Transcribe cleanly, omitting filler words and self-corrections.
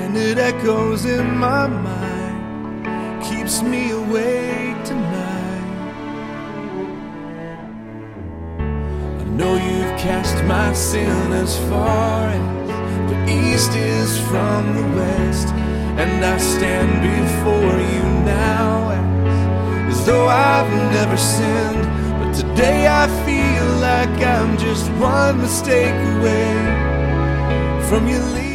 and it echoes in my mind, keeps me awake tonight. I know you've cast my sin as far as the east is from the west, and I stand before you now as though I've never sinned. But today I feel like I'm just one mistake away from you leaving.